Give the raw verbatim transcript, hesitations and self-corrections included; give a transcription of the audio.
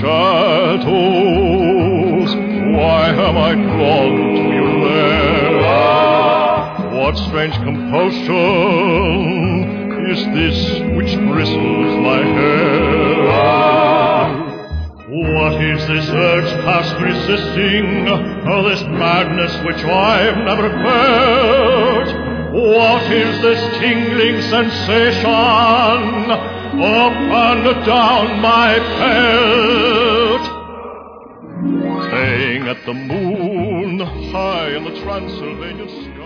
shadows, why am I drawn to your lair? What strange compulsion is this which bristles my hair? What is this urge past resisting, this madness which I've never felt? What is this tingling sensation up and down my pelt? Staying at the moon, high in the Transylvanian sky.